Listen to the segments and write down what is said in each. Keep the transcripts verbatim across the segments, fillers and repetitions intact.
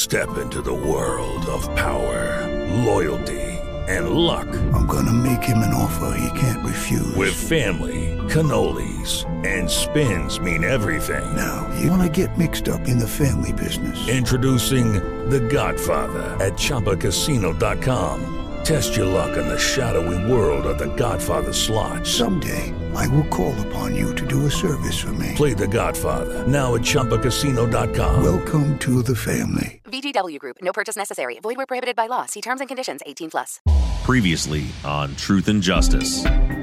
Step into the world of power, loyalty, and luck. I'm gonna make him an offer he can't refuse. With family, cannolis, and spins mean everything. Now, you wanna get mixed up in the family business. Introducing The Godfather at Chumba Casino dot com. Test your luck in the shadowy world of The Godfather slot. Someday, I will call upon you to do a service for me. Play The Godfather, now at Chumba Casino dot com. Welcome to the family. V G W Group. No purchase necessary. Void where prohibited by law. See terms and conditions. eighteen plus. Previously on Truth and Justice.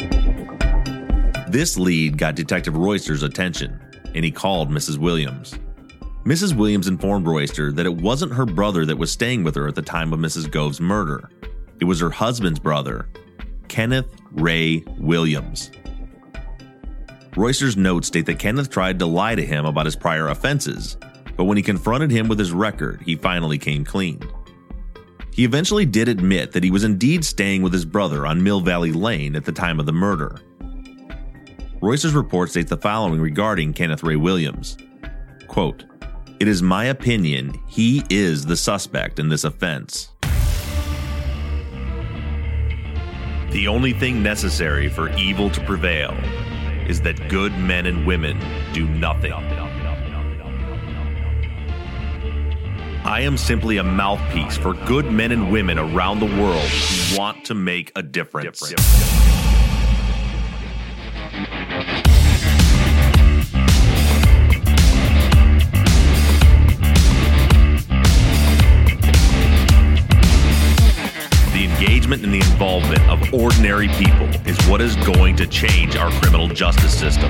This lead got Detective Royster's attention, and he called Missus Williams. Missus Williams informed Royster that it wasn't her brother that was staying with her at the time of Missus Gove's murder. It was her husband's brother, Kenneth Ray Williams. Royster's notes state that Kenneth tried to lie to him about his prior offenses, but when he confronted him with his record, he finally came clean. He eventually did admit that he was indeed staying with his brother on Mill Valley Lane at the time of the murder. Royster's report states the following regarding Kenneth Ray Williams. Quote, "It is my opinion he is the suspect in this offense. The only thing necessary for evil to prevail is that good men and women do nothing. I am simply a mouthpiece for good men and women around the world who want to make a difference." Engagement and the involvement of ordinary people is what is going to change our criminal justice system.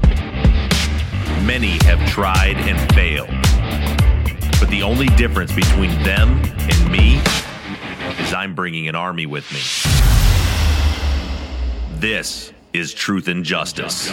Many have tried and failed, but the only difference between them and me is I'm bringing an army with me. This is Truth and Justice.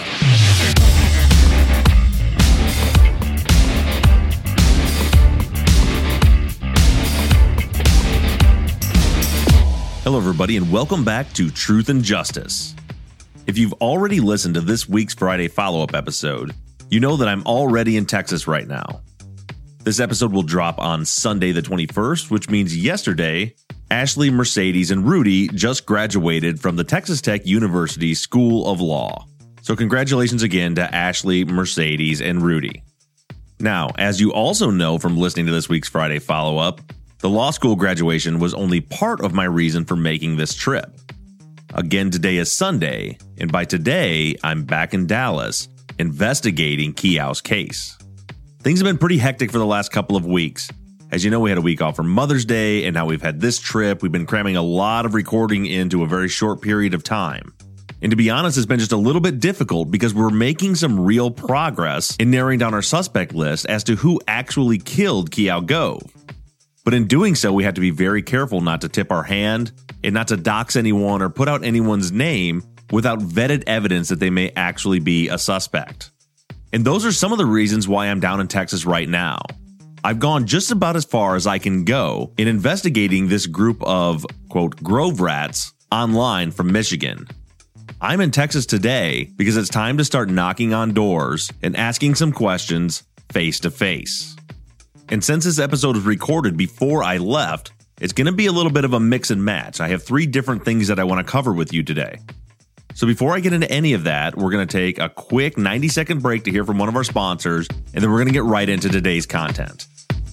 Hello, everybody, and welcome back to Truth and Justice. If you've already listened to this week's Friday follow-up episode, you know that I'm already in Texas right now. This episode will drop on Sunday the twenty-first, which means yesterday, Ashley, Mercedes, and Rudy just graduated from the Texas Tech University School of Law. So congratulations again to Ashley, Mercedes, and Rudy. Now, as you also know from listening to this week's Friday follow-up, the law school graduation was only part of my reason for making this trip. Again, today is Sunday, and by today, I'm back in Dallas, investigating Keow's case. Things have been pretty hectic for the last couple of weeks. As you know, we had a week off for Mother's Day, and now we've had this trip. We've been cramming a lot of recording into a very short period of time. And to be honest, it's been just a little bit difficult because we're making some real progress in narrowing down our suspect list as to who actually killed Keow Gove. But in doing so, we have to be very careful not to tip our hand and not to dox anyone or put out anyone's name without vetted evidence that they may actually be a suspect. And those are some of the reasons why I'm down in Texas right now. I've gone just about as far as I can go in investigating this group of, quote, Grove rats online from Michigan. I'm in Texas today because it's time to start knocking on doors and asking some questions face to face. And since this episode was recorded before I left, it's going to be a little bit of a mix and match. I have three different things that I want to cover with you today. So before I get into any of that, we're going to take a quick ninety second break to hear from one of our sponsors, and then we're going to get right into today's content.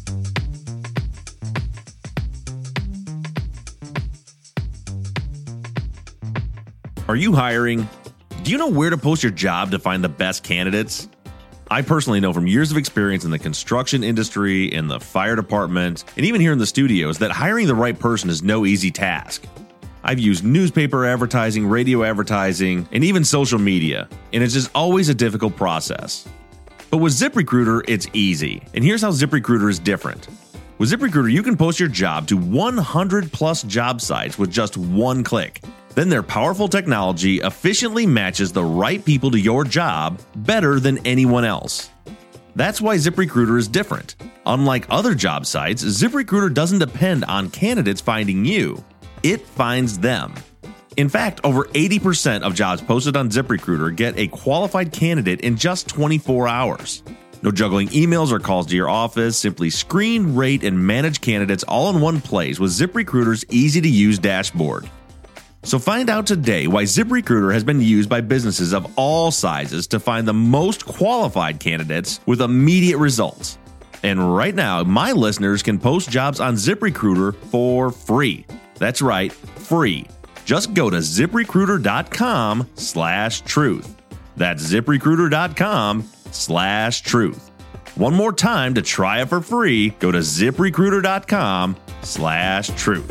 Are you hiring? Do you know where to post your job to find the best candidates? I personally know from years of experience in the construction industry, in the fire department, and even here in the studios that hiring the right person is no easy task. I've used newspaper advertising, radio advertising, and even social media, and it's just always a difficult process. But with ZipRecruiter, it's easy. And here's how ZipRecruiter is different. With ZipRecruiter, you can post your job to one hundred plus job sites with just one click. Then their powerful technology efficiently matches the right people to your job better than anyone else. That's why ZipRecruiter is different. Unlike other job sites, ZipRecruiter doesn't depend on candidates finding you. It finds them. In fact, over eighty percent of jobs posted on ZipRecruiter get a qualified candidate in just twenty-four hours. No juggling emails or calls to your office. Simply screen, rate, and manage candidates all in one place with ZipRecruiter's easy-to-use dashboard. So find out today why ZipRecruiter has been used by businesses of all sizes to find the most qualified candidates with immediate results. And right now, my listeners can post jobs on ZipRecruiter for free. That's right, free. Just go to ZipRecruiter.com slash truth. That's ZipRecruiter.com slash truth. One more time to try it for free, go to ZipRecruiter.com slash truth.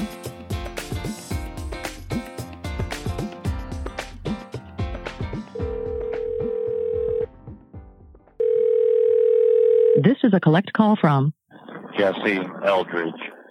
This is a collect call from Jesse Eldridge.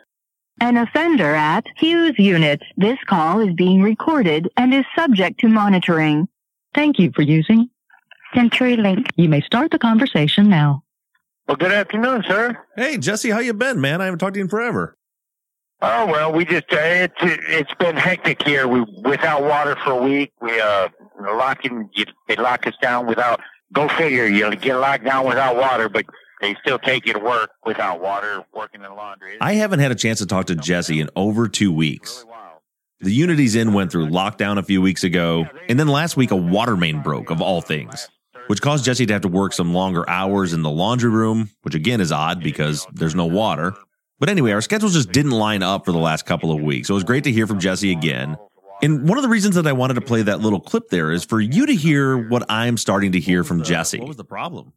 an offender at Hughes Unit. This call is being recorded and is subject to monitoring. Thank you for using CenturyLink. You may start the conversation now. Well, good afternoon, sir. Hey, Jesse, how you been, man? I haven't talked to you in forever. Oh, well, we just, uh, it's, it's been hectic here. We, without water for a week, we, uh, locking, you, they lock us down without, go figure, you get locked down without water, but they still take you to work without water, working in laundry. I haven't had a chance to talk to Jesse in over two weeks. The Unity's Inn went through lockdown a few weeks ago, and then last week a water main broke, of all things, which caused Jesse to have to work some longer hours in the laundry room, which again is odd because there's no water. But anyway, our schedules just didn't line up for the last couple of weeks, so it was great to hear from Jesse again. And one of the reasons that I wanted to play that little clip there is for you to hear what I'm starting to hear from Jesse. What was the problem?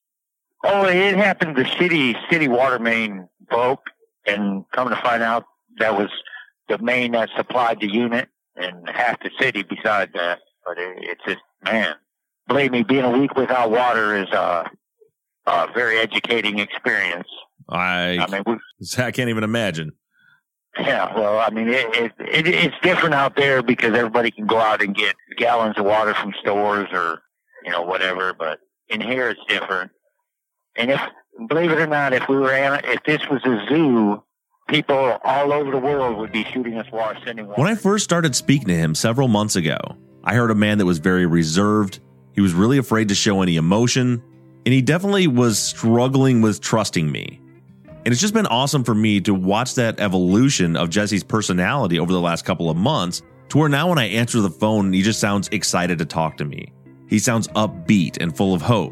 Oh, it happened. The city city water main broke, and coming to find out, that was the main that supplied the unit and half the city besides that. But it, it's just, man, believe me, being a week without water is a, a very educating experience. I, I mean, we, I can't even imagine. Yeah, well, I mean, it, it, it, it's different out there because everybody can go out and get gallons of water from stores or, you know, whatever. But in here, it's different. And if, believe it or not, if we were, if this was a zoo, people all over the world would be shooting us water, sending water. When I first started speaking to him several months ago, I heard a man that was very reserved. He was really afraid to show any emotion, and he definitely was struggling with trusting me. And it's just been awesome for me to watch that evolution of Jesse's personality over the last couple of months to where now when I answer the phone, he just sounds excited to talk to me. He sounds upbeat and full of hope.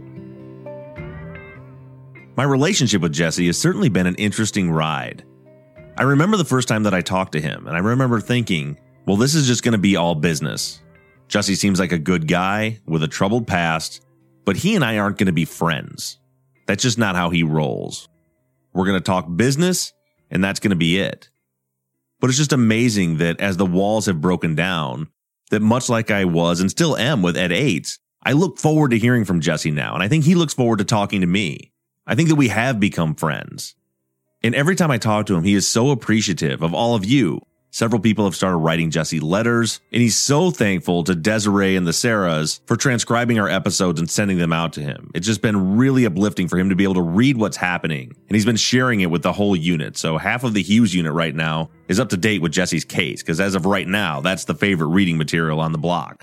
My relationship with Jesse has certainly been an interesting ride. I remember the first time that I talked to him, and I remember thinking, well, this is just going to be all business. Jesse seems like a good guy with a troubled past, but he and I aren't going to be friends. That's just not how he rolls. We're going to talk business, and that's going to be it. But it's just amazing that as the walls have broken down, that much like I was and still am with Ed Ates, I look forward to hearing from Jesse now, and I think he looks forward to talking to me. I think that we have become friends. And every time I talk to him, he is so appreciative of all of you. Several people have started writing Jesse letters, and he's so thankful to Desiree and the Sarahs for transcribing our episodes and sending them out to him. It's just been really uplifting for him to be able to read what's happening, and he's been sharing it with the whole unit. So half of the Hughes unit right now is up to date with Jesse's case, because as of right now, that's the favorite reading material on the block.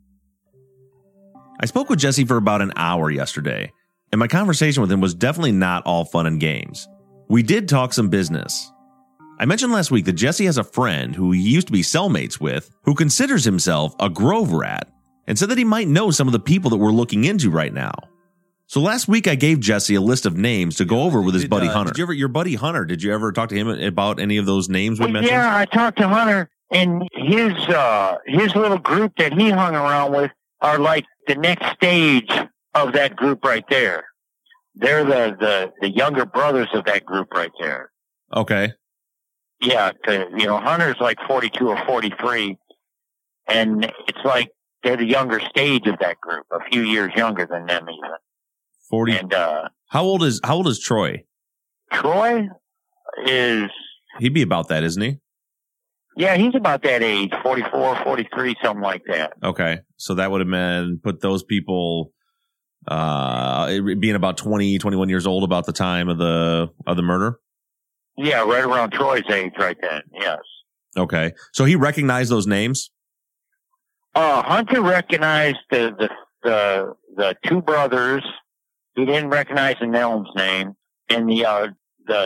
I spoke with Jesse for about an hour yesterday, and my conversation with him was definitely not all fun and games. We did talk some business. I mentioned last week that Jesse has a friend who he used to be cellmates with who considers himself a Grove rat and said that he might know some of the people that we're looking into right now. So last week I gave Jesse a list of names to go over with his did, buddy uh, Hunter. Did you ever, your buddy Hunter, did you ever talk to him about any of those names we well, mentioned? Yeah, I talked to Hunter, and his uh, his little group that he hung around with are like the next stage of that group right there. They're the, the, the younger brothers of that group right there. Okay. Yeah, to, you know, Hunter's like forty-two or forty-three, and it's like they're the younger stage of that group, a few years younger than them even. forty. And uh, how old is how old is Troy? Troy is... He'd be about that, isn't he? Yeah, he's about that age, forty-four, forty-three, something like that. Okay, so that would have been, put those people... Uh, being about twenty, twenty-one years old about the time of the of the murder? Yeah, right around Troy's age right then, yes. Okay. So he recognized those names? Uh, Hunter recognized the, the, the, the two brothers he didn't recognize the Nelms name, and the uh, the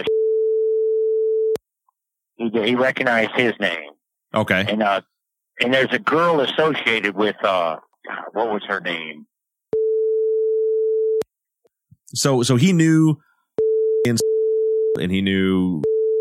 he he recognized his name. Okay. And uh, and there's a girl associated with uh, what was her name? So so he knew, and he knew.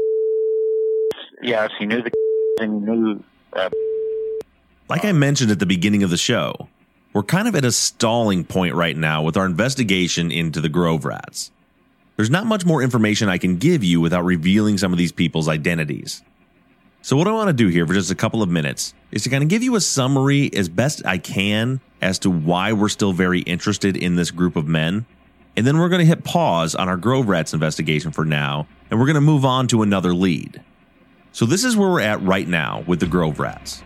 Yes, he knew the and knew. Uh, like I mentioned at the beginning of the show, we're kind of at a stalling point right now with our investigation into the Grove Rats. There's not much more information I can give you without revealing some of these people's identities. So what I want to do here for just a couple of minutes is to kind of give you a summary as best I can as to why we're still very interested in this group of men. And then we're going to hit pause on our Grove Rats investigation for now, and we're going to move on to another lead. So this is where we're at right now with the Grove Rats.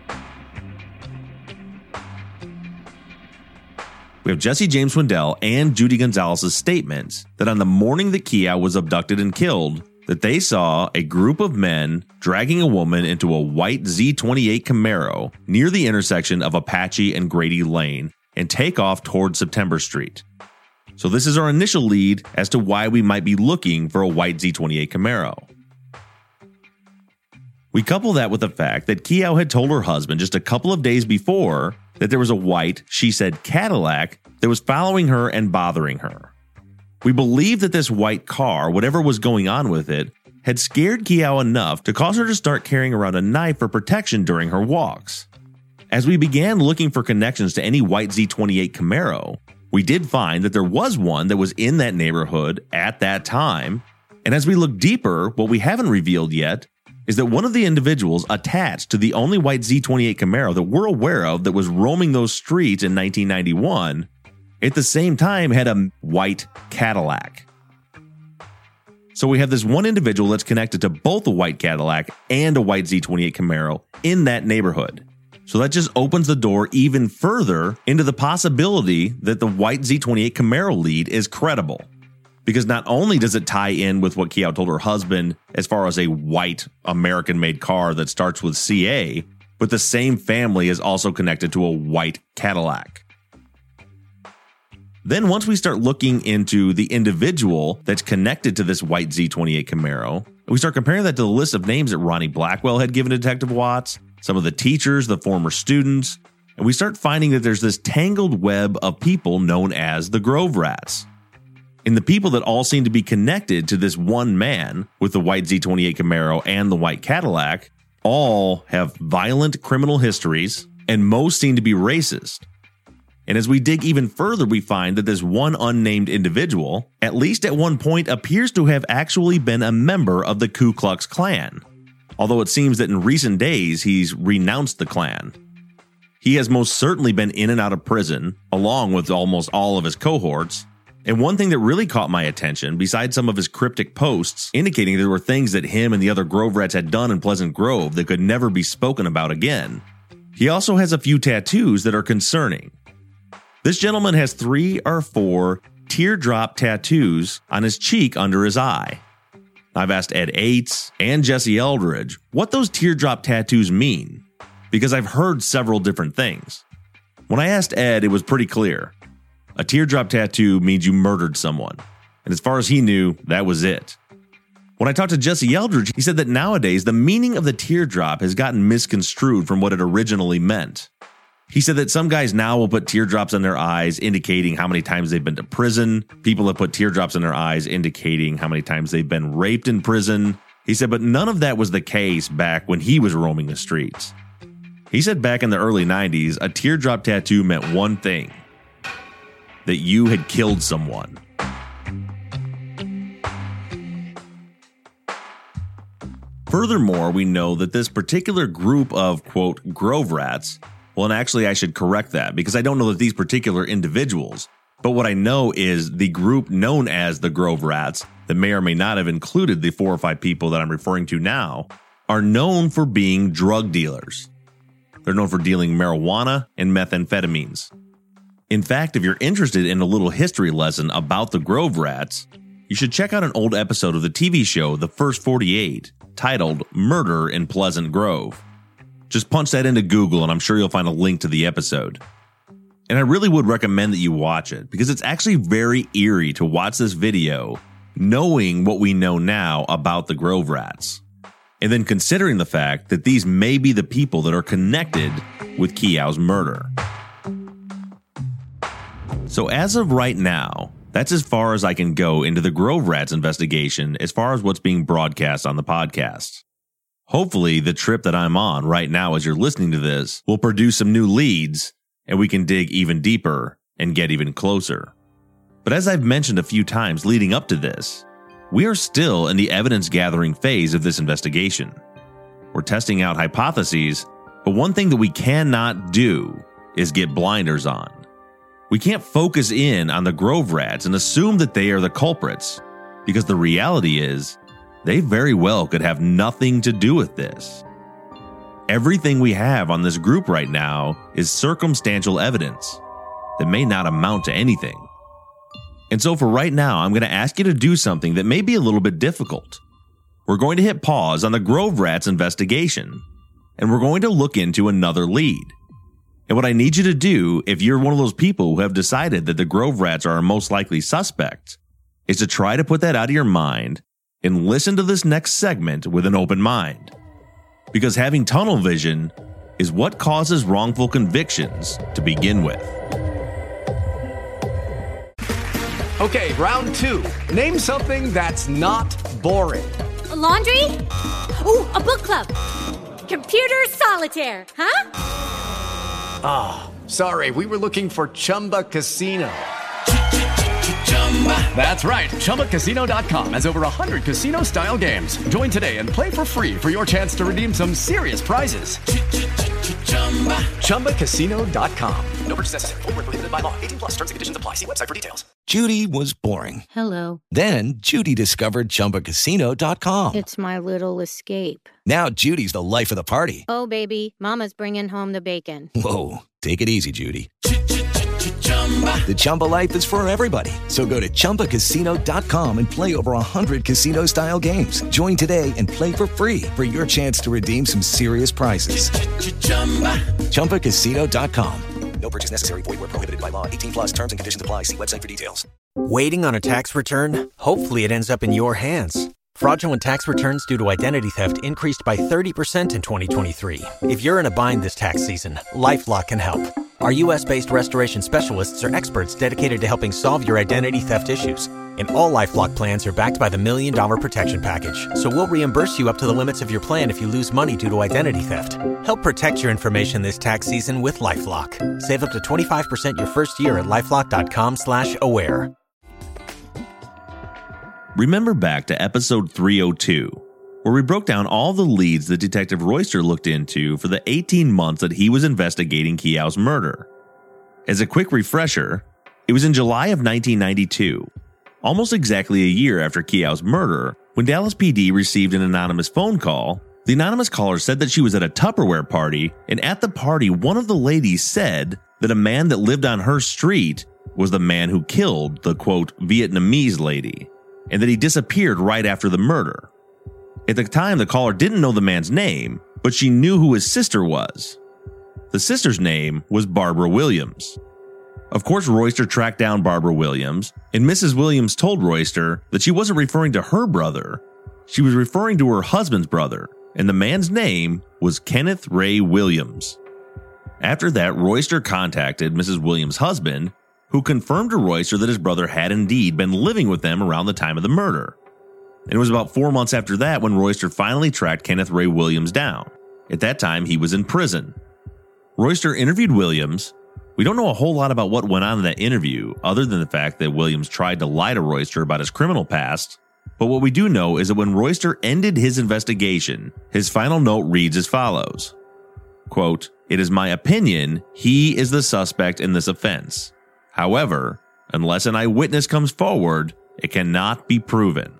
We have Jesse James Swindell and Judy Gonzalez's statements that on the morning that Keough was abducted and killed, that they saw a group of men dragging a woman into a white Z twenty-eight Camaro near the intersection of Apache and Grady Lane and take off toward September Street. So this is our initial lead as to why we might be looking for a white Z twenty-eight Camaro. We couple that with the fact that Keough had told her husband just a couple of days before that there was a white, she said, Cadillac that was following her and bothering her. We believe that this white car, whatever was going on with it, had scared Keough enough to cause her to start carrying around a knife for protection during her walks. As we began looking for connections to any white Z twenty-eight Camaro, we did find that there was one that was in that neighborhood at that time. And as we look deeper, what we haven't revealed yet is that one of the individuals attached to the only white Z twenty-eight Camaro that we're aware of that was roaming those streets in nineteen ninety-one, at the same time had a white Cadillac. So we have this one individual that's connected to both a white Cadillac and a white Z twenty-eight Camaro in that neighborhood. So that just opens the door even further into the possibility that the white Z twenty-eight Camaro lead is credible. Because not only does it tie in with what Keough told her husband as far as a white American-made car that starts with C A, but the same family is also connected to a white Cadillac. Then once we start looking into the individual that's connected to this white Z twenty-eight Camaro, we start comparing that to the list of names that Ronnie Blackwell had given to Detective Watts, some of the teachers, the former students, and we start finding that there's this tangled web of people known as the Grove Rats. And the people that all seem to be connected to this one man with the white Z twenty-eight Camaro and the white Cadillac all have violent criminal histories, and most seem to be racist. And as we dig even further, we find that this one unnamed individual, at least at one point, appears to have actually been a member of the Ku Klux Klan. Although it seems that in recent days, he's renounced the Klan. He has most certainly been in and out of prison, along with almost all of his cohorts. And one thing that really caught my attention, besides some of his cryptic posts indicating there were things that him and the other Grove Rats had done in Pleasant Grove that could never be spoken about again, he also has a few tattoos that are concerning. This gentleman has three or four teardrop tattoos on his cheek under his eye. I've asked Ed Ates and Jesse Eldridge what those teardrop tattoos mean, because I've heard several different things. When I asked Ed, it was pretty clear. A teardrop tattoo means you murdered someone, and as far as he knew, that was it. When I talked to Jesse Eldridge, he said that nowadays the meaning of the teardrop has gotten misconstrued from what it originally meant. He said that some guys now will put teardrops in their eyes indicating how many times they've been to prison. People have put teardrops in their eyes indicating how many times they've been raped in prison. He said, but none of that was the case back when he was roaming the streets. He said back in the early nineties, a teardrop tattoo meant one thing: that you had killed someone. Furthermore, we know that this particular group of, quote, Grove Rats, well, and actually I should correct that because I don't know that these particular individuals, but what I know is the group known as the Grove Rats, that may or may not have included the four or five people that I'm referring to now, are known for being drug dealers. They're known for dealing marijuana and methamphetamines. In fact, if you're interested in a little history lesson about the Grove Rats, you should check out an old episode of the T V show The First forty-eight, titled Murder in Pleasant Grove. Just punch that into Google and I'm sure you'll find a link to the episode. And I really would recommend that you watch it because it's actually very eerie to watch this video knowing what we know now about the Grove Rats. And then considering the fact that these may be the people that are connected with Keow's murder. So as of right now, that's as far as I can go into the Grove Rats investigation as far as what's being broadcast on the podcast. Hopefully the trip that I'm on right now as you're listening to this will produce some new leads and we can dig even deeper and get even closer. But as I've mentioned a few times leading up to this, we are still in the evidence gathering phase of this investigation. We're testing out hypotheses, but one thing that we cannot do is get blinders on. We can't focus in on the Grove Rats and assume that they are the culprits, because the reality is, they very well could have nothing to do with this. Everything we have on this group right now is circumstantial evidence that may not amount to anything. And so for right now, I'm going to ask you to do something that may be a little bit difficult. We're going to hit pause on the Grove Rats investigation, and we're going to look into another lead. And what I need you to do, if you're one of those people who have decided that the Grove Rats are our most likely suspect, is to try to put that out of your mind and listen to this next segment with an open mind. Because having tunnel vision is what causes wrongful convictions to begin with. Okay, round two. Name something that's not boring. A laundry? Ooh, a book club. Computer solitaire, huh? Ah, oh, sorry, we were looking for Chumba Casino. That's right, Chumba Casino dot com has over one hundred casino-style games. Join today and play for free for your chance to redeem some serious prizes. Chumba Casino dot com. No purchase necessary. Void where prohibited by law. eighteen plus terms and conditions apply. See website for details. Judy was boring. Hello. Then Judy discovered Chumba Casino dot com. It's my little escape. Now Judy's the life of the party. Oh, baby, mama's bringing home the bacon. Whoa, take it easy, Judy. The Chumba life is for everybody. So go to Chumba Casino dot com and play over one hundred casino-style games. Join today and play for free for your chance to redeem some serious prizes. Chumba Casino dot com. No purchase necessary. Void where prohibited by law. eighteen plus terms and conditions apply. See website for details. Waiting on a tax return? Hopefully it ends up in your hands. Fraudulent tax returns due to identity theft increased by thirty percent in twenty twenty-three. If you're in a bind this tax season, LifeLock can help. Our U S based restoration specialists are experts dedicated to helping solve your identity theft issues. And all LifeLock plans are backed by the Million Dollar Protection Package. So we'll reimburse you up to the limits of your plan if you lose money due to identity theft. Help protect your information this tax season with LifeLock. Save up to twenty-five percent your first year at LifeLock dot com slash aware. Remember back to episode three oh two, where we broke down all the leads that Detective Royster looked into for the eighteen months that he was investigating Keow's murder. As a quick refresher, it was in July of nineteen ninety-two, almost exactly a year after Keow's murder, when Dallas P D received an anonymous phone call. The anonymous caller said that she was at a Tupperware party, and at the party, one of the ladies said that a man that lived on her street was the man who killed the, quote, Vietnamese lady, and that he disappeared right after the murder. At the time, the caller didn't know the man's name, but she knew who his sister was. The sister's name was Barbara Williams. Of course, Royster tracked down Barbara Williams, and Missus Williams told Royster that she wasn't referring to her brother. She was referring to her husband's brother, and the man's name was Kenneth Ray Williams. After that, Royster contacted Missus Williams' husband, who confirmed to Royster that his brother had indeed been living with them around the time of the murder. And it was about four months after that when Royster finally tracked Kenneth Ray Williams down. At that time, he was in prison. Royster interviewed Williams. We don't know a whole lot about what went on in that interview, other than the fact that Williams tried to lie to Royster about his criminal past. But what we do know is that when Royster ended his investigation, his final note reads as follows. Quote, "It is my opinion he is the suspect in this offense. However, unless an eyewitness comes forward, it cannot be proven."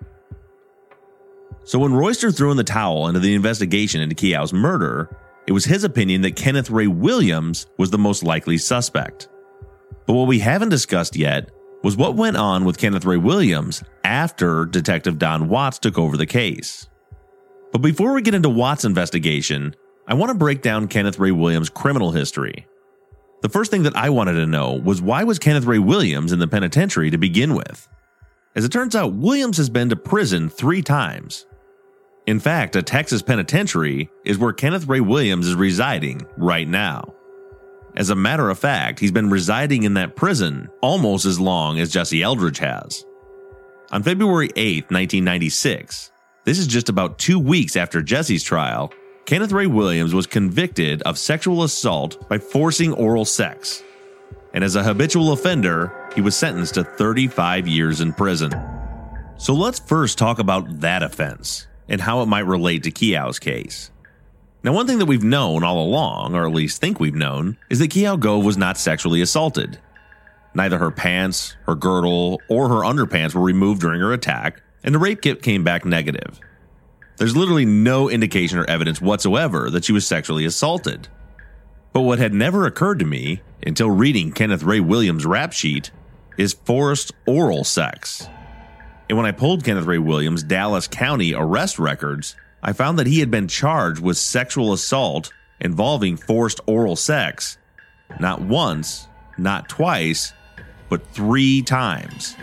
So when Royster threw in the towel into the investigation into Keow's murder, it was his opinion that Kenneth Ray Williams was the most likely suspect. But what we haven't discussed yet was what went on with Kenneth Ray Williams after Detective Don Watts took over the case. But before we get into Watts' investigation, I want to break down Kenneth Ray Williams' criminal history. The first thing that I wanted to know was why was Kenneth Ray Williams in the penitentiary to begin with? As it turns out, Williams has been to prison three times. In fact, a Texas penitentiary is where Kenneth Ray Williams is residing right now. As a matter of fact, he's been residing in that prison almost as long as Jesse Eldridge has. On February eighth, nineteen ninety-six, this is just about two weeks after Jesse's trial, Kenneth Ray Williams was convicted of sexual assault by forcing oral sex. And as a habitual offender, he was sentenced to thirty-five years in prison. So let's first talk about that offense and how it might relate to Keow's case. Now, one thing that we've known all along, or at least think we've known, is that Keough Gove was not sexually assaulted. Neither her pants, her girdle, or her underpants were removed during her attack, and the rape kit came back negative. There's literally no indication or evidence whatsoever that she was sexually assaulted. But what had never occurred to me, until reading Kenneth Ray Williams' rap sheet, is forced oral sex. And when I pulled Kenneth Ray Williams' Dallas County arrest records, I found that he had been charged with sexual assault involving forced oral sex, not once, not twice, but three times.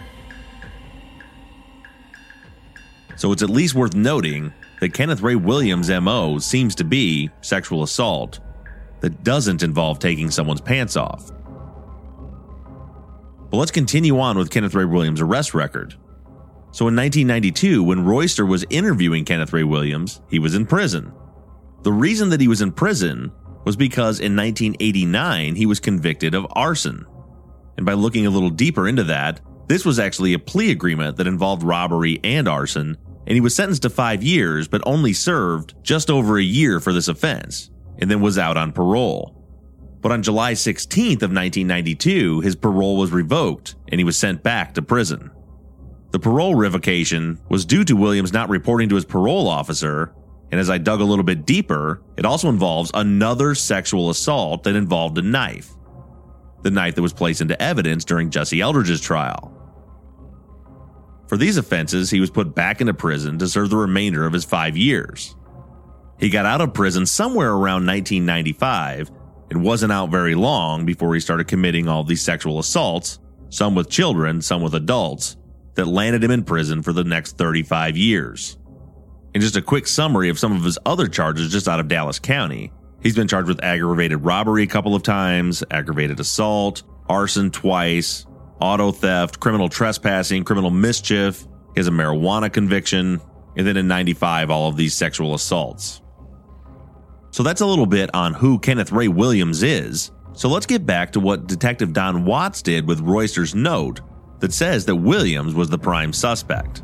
So it's at least worth noting that Kenneth Ray Williams' M O seems to be sexual assault that doesn't involve taking someone's pants off. But let's continue on with Kenneth Ray Williams' arrest record. So in nineteen ninety-two, when Royster was interviewing Kenneth Ray Williams, he was in prison. The reason that he was in prison was because in nineteen eighty-nine, he was convicted of arson. And by looking a little deeper into that, this was actually a plea agreement that involved robbery and arson, and he was sentenced to five years but only served just over a year for this offense, and then was out on parole. But on July sixteenth of nineteen ninety-two, his parole was revoked, and he was sent back to prison. The parole revocation was due to Williams not reporting to his parole officer, and as I dug a little bit deeper, it also involves another sexual assault that involved a knife. The knife that was placed into evidence during Jesse Eldridge's trial. For these offenses, he was put back into prison to serve the remainder of his five years. He got out of prison somewhere around nineteen ninety-five and wasn't out very long before he started committing all these sexual assaults, some with children, some with adults, that landed him in prison for the next thirty-five years. And just a quick summary of some of his other charges just out of Dallas County. He's been charged with aggravated robbery a couple of times, aggravated assault, arson twice, auto theft, criminal trespassing, criminal mischief. He has a marijuana conviction, and then in ninety-five, all of these sexual assaults. So that's a little bit on who Kenneth Ray Williams is. So let's get back to what Detective Don Watts did with Royster's note that says that Williams was the prime suspect.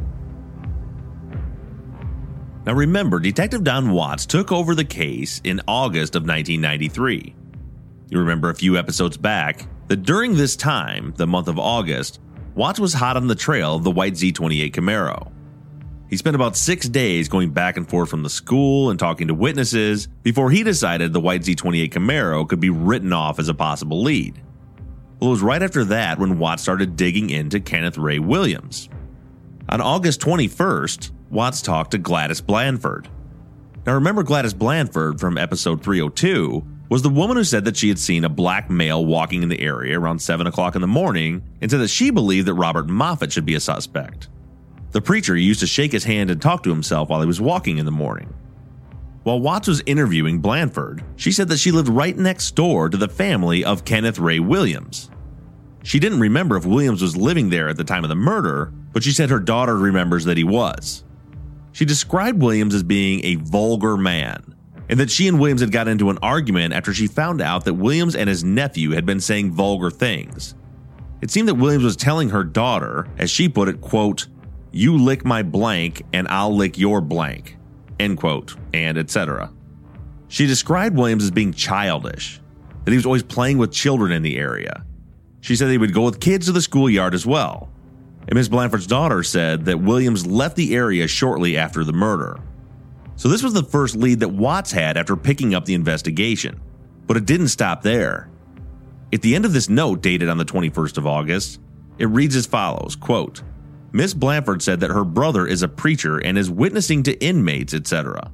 Now remember, Detective Don Watts took over the case in August of nineteen ninety-three. You remember a few episodes back that during this time, the month of August, Watts was hot on the trail of the white Z twenty-eight Camaro. He spent about six days going back and forth from the school and talking to witnesses before he decided the white Z twenty-eight Camaro could be written off as a possible lead. Well, it was right after that when Watts started digging into Kenneth Ray Williams. On August twenty-first, Watts talked to Gladys Blanford. Now remember, Gladys Blanford from episode three oh two was the woman who said that she had seen a black male walking in the area around seven o'clock in the morning and said that she believed that Robert Moffett should be a suspect. The preacher used to shake his hand and talk to himself while he was walking in the morning. While Watts was interviewing Blanford, she said that she lived right next door to the family of Kenneth Ray Williams. She didn't remember if Williams was living there at the time of the murder, but she said her daughter remembers that he was. She described Williams as being a vulgar man, and that she and Williams had got into an argument after she found out that Williams and his nephew had been saying vulgar things. It seemed that Williams was telling her daughter, as she put it, quote, "You lick my blank and I'll lick your blank," end quote, and et cetera. She described Williams as being childish, that he was always playing with children in the area. She said he would go with kids to the schoolyard as well. And Miz Blanford's daughter said that Williams left the area shortly after the murder. So this was the first lead that Watts had after picking up the investigation. But it didn't stop there. At the end of this note dated on the twenty-first of August, it reads as follows, quote, "Miss Blanford said that her brother is a preacher and is witnessing to inmates, et cetera.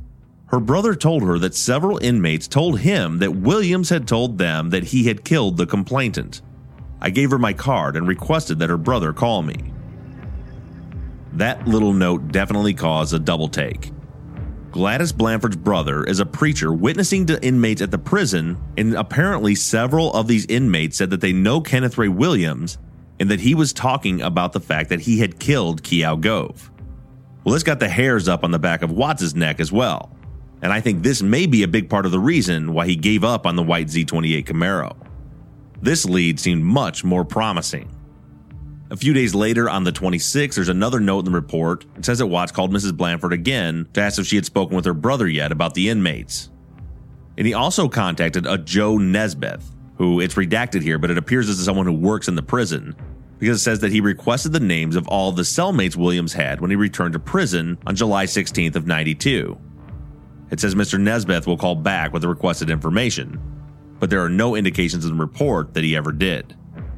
her brother told her that several inmates told him that Williams had told them that he had killed the complainant. I gave her my card and requested that her brother call me. That little note definitely caused a double take. Gladys Blanford's brother is a preacher witnessing to inmates at the prison, and apparently several of these inmates said that they know Kenneth Ray Williams and that he was talking about the fact that he had killed Keough Gove. Well, this got the hairs up on the back of Watts' neck as well, and I think this may be a big part of the reason why he gave up on the white Z twenty-eight Camaro. This lead seemed much more promising. A few days later, on the twenty-sixth, there's another note in the report. It says that Watts called Missus Blanford again to ask if she had spoken with her brother yet about the inmates. And he also contacted a Joe Nesbeth, who it's redacted here, but it appears this is someone who works in the prison, because it says that he requested the names of all the cellmates Williams had when he returned to prison on July sixteenth of ninety-two. It says Mister Nesbeth will call back with the requested information, but there are no indications in the report that he ever did.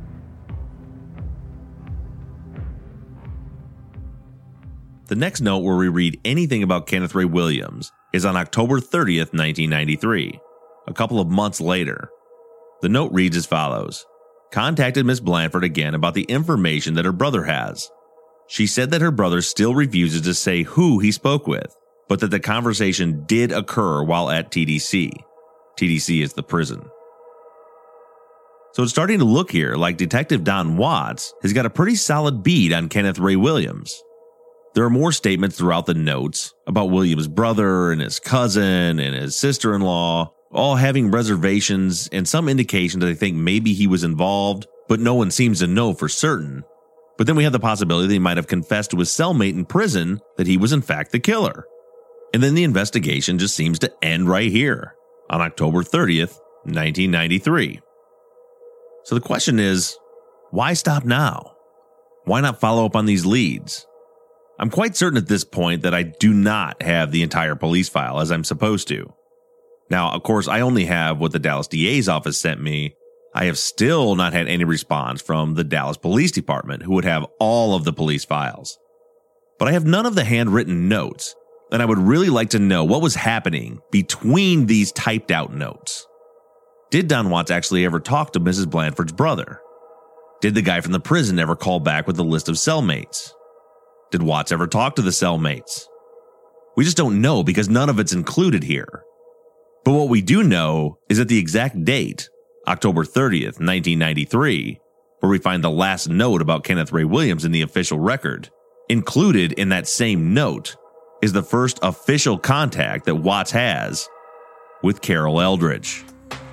The next note where we read anything about Kenneth Ray Williams is on October thirtieth, nineteen ninety-three, a couple of months later. The note reads as follows. Contacted Miss Blanford again about the information that her brother has. She said that her brother still refuses to say who he spoke with, but that the conversation did occur while at T D C. T D C is the prison. So it's starting to look here like Detective Don Watts has got a pretty solid bead on Kenneth Ray Williams. There are more statements throughout the notes about Williams' brother and his cousin and his sister-in-law, all having reservations and some indication that they think maybe he was involved, but no one seems to know for certain. But then we have the possibility that he might have confessed to his cellmate in prison that he was in fact the killer. And then the investigation just seems to end right here, on October thirtieth, nineteen ninety-three. So the question is, why stop now? Why not follow up on these leads? I'm quite certain at this point that I do not have the entire police file as I'm supposed to. Now, of course, I only have what the Dallas D A's office sent me. I have still not had any response from the Dallas Police Department, who would have all of the police files. But I have none of the handwritten notes, and I would really like to know what was happening between these typed out notes. Did Don Watts actually ever talk to Missus Blanford's brother? Did the guy from the prison ever call back with a list of cellmates? Did Watts ever talk to the cellmates? We just don't know because none of it's included here. But what we do know is that the exact date, October thirtieth, nineteen ninety-three, where we find the last note about Kenneth Ray Williams in the official record, included in that same note is the first official contact that Watts has with Carol Eldridge.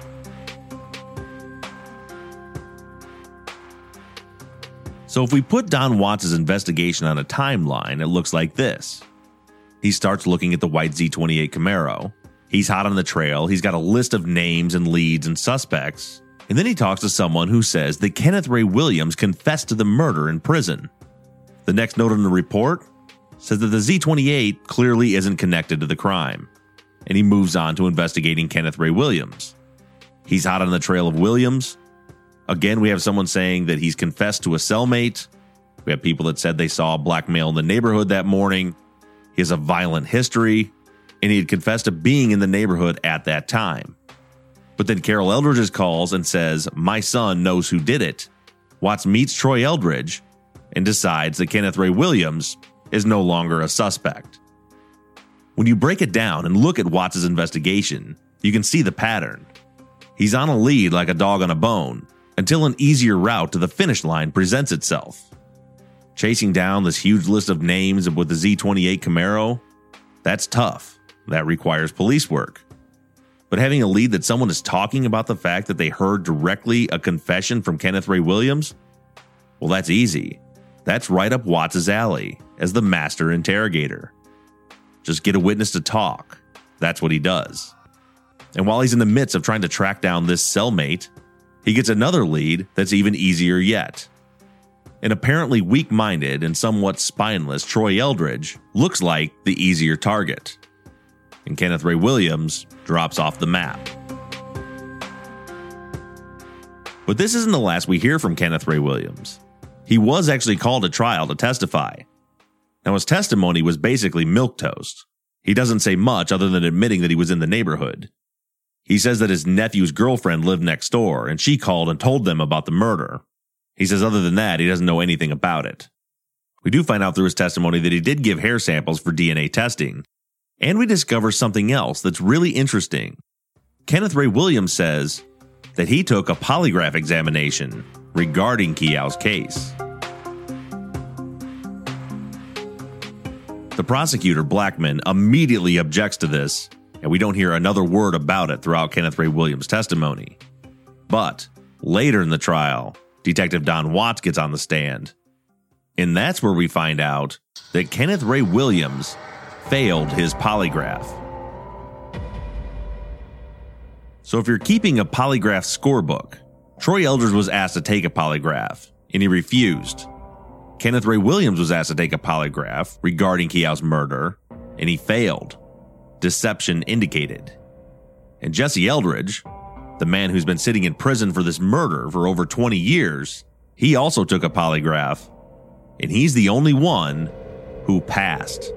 So if we put Don Watts' investigation on a timeline, it looks like this. He starts looking at the white Z twenty-eight Camaro. He's hot on the trail. He's got a list of names and leads and suspects. And then he talks to someone who says that Kenneth Ray Williams confessed to the murder in prison. The next note in the report says that the Z twenty-eight clearly isn't connected to the crime. And he moves on to investigating Kenneth Ray Williams. He's hot on the trail of Williams. Again, we have someone saying that he's confessed to a cellmate. We have people that said they saw a black male in the neighborhood that morning. He has a violent history, and he had confessed to being in the neighborhood at that time. But then Carol Eldridge calls and says, "My son knows who did it." Watts meets Troy Eldridge and decides that Kenneth Ray Williams is no longer a suspect. When you break it down and look at Watts' investigation, you can see the pattern. He's on a lead like a dog on a bone, until an easier route to the finish line presents itself. Chasing down this huge list of names with the Z twenty-eight Camaro, that's tough. That requires police work. But having a lead that someone is talking about the fact that they heard directly a confession from Kenneth Ray Williams, well, that's easy. That's right up Watts' alley as the master interrogator. Just get a witness to talk. That's what he does. And while he's in the midst of trying to track down this cellmate, he gets another lead that's even easier yet. An apparently weak-minded and somewhat spineless Troy Eldridge looks like the easier target. And Kenneth Ray Williams drops off the map. But this isn't the last we hear from Kenneth Ray Williams. He was actually called to trial to testify. Now his testimony was basically milquetoast. He doesn't say much other than admitting that he was in the neighborhood. He says that his nephew's girlfriend lived next door, and she called and told them about the murder. He says other than that, he doesn't know anything about it. We do find out through his testimony that he did give hair samples for D N A testing, and we discover something else that's really interesting. Kenneth Ray Williams says that he took a polygraph examination regarding Keow's case. The prosecutor, Blackman, immediately objects to this, and we don't hear another word about it throughout Kenneth Ray Williams' testimony. But later in the trial, Detective Don Watts gets on the stand, and that's where we find out that Kenneth Ray Williams failed his polygraph. So if you're keeping a polygraph scorebook, Troy Eldridge was asked to take a polygraph, and he refused. Kenneth Ray Williams was asked to take a polygraph regarding Keow's murder, and he failed. Deception indicated. And Jesse Eldridge, the man who's been sitting in prison for this murder for over twenty years, he also took a polygraph, and he's the only one who passed.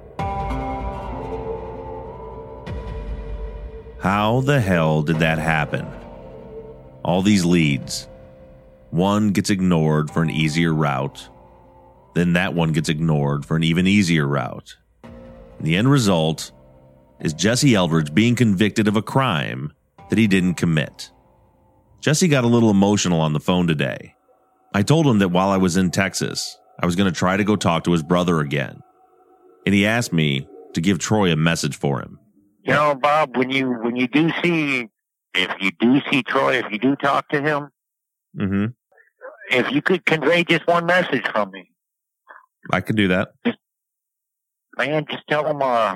How the hell did that happen? All these leads. One gets ignored for an easier route. Then that one gets ignored for an even easier route. And the end result is Jesse Eldridge being convicted of a crime that he didn't commit. Jesse got a little emotional on the phone today. I told him that while I was in Texas, I was going to try to go talk to his brother again. And he asked me to give Troy a message for him. You know, Bob, when you when you do see, if you do see Troy, if you do talk to him, mm-hmm. if you could convey just one message from me. I could do that. Just, man, just tell him uh,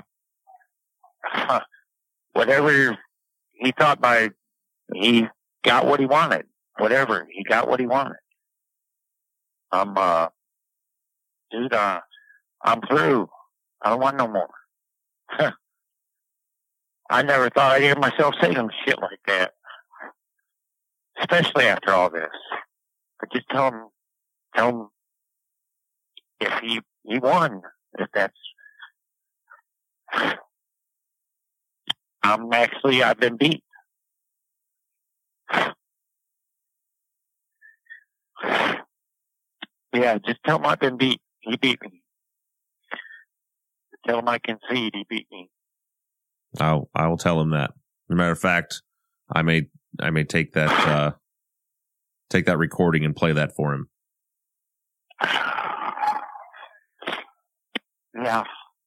whatever he thought by, he got what he wanted. Whatever, he got what he wanted. I'm, uh, dude, uh, I'm through. I don't want no more. I never thought I'd hear myself say some shit like that. Especially after all this. But just tell him, tell him if he, he won, if that's, I'm actually, I've been beat. Yeah, just tell him I've been beat. He beat me. Tell him I concede. He beat me. I'll I will tell him that. As a matter of fact, I may I may take that uh, take that recording and play that for him. Yeah.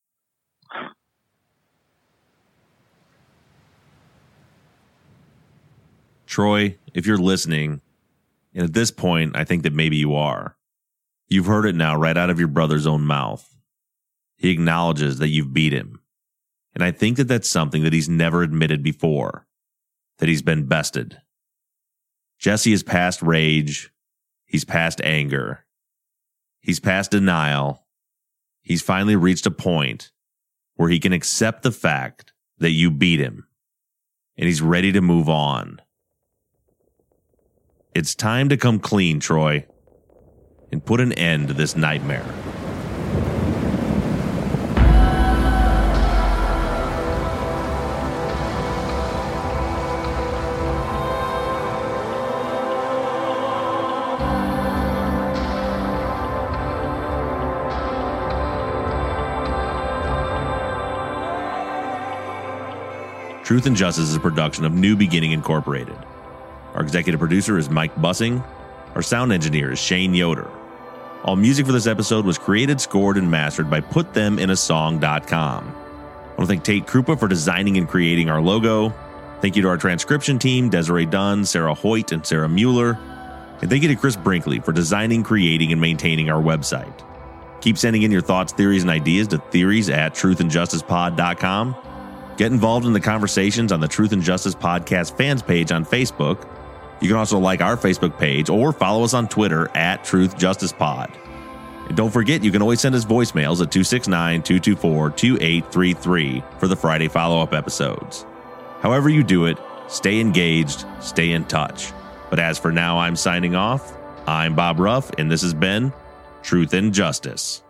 Troy, if you're listening, and at this point, I think that maybe you are. You've heard it now right out of your brother's own mouth. He acknowledges that you've beat him. And I think that that's something that he's never admitted before, that he's been bested. Jesse is past rage. He's past anger. He's past denial. He's finally reached a point where he can accept the fact that you beat him. And he's ready to move on. It's time to come clean, Troy, and put an end to this nightmare. Truth and Justice is a production of New Beginning Incorporated. Our executive producer is Mike Bussing. Our sound engineer is Shane Yoder. All music for this episode was created, scored, and mastered by put them in a song dot com. I want to thank Tate Krupa for designing and creating our logo. Thank you to our transcription team, Desiree Dunn, Sarah Hoyt, and Sarah Mueller. And thank you to Chris Brinkley for designing, creating, and maintaining our website. Keep sending in your thoughts, theories, and ideas to theories at truth and justice pod dot com. Get involved in the conversations on the Truth and Justice Podcast fans page on Facebook. You can also like our Facebook page or follow us on Twitter at Truth Justice Pod. And don't forget, you can always send us voicemails at two six nine, two two four, two eight three three for the Friday follow-up episodes. However you do it, stay engaged, stay in touch. But as for now, I'm signing off. I'm Bob Ruff, and this has been Truth and Justice.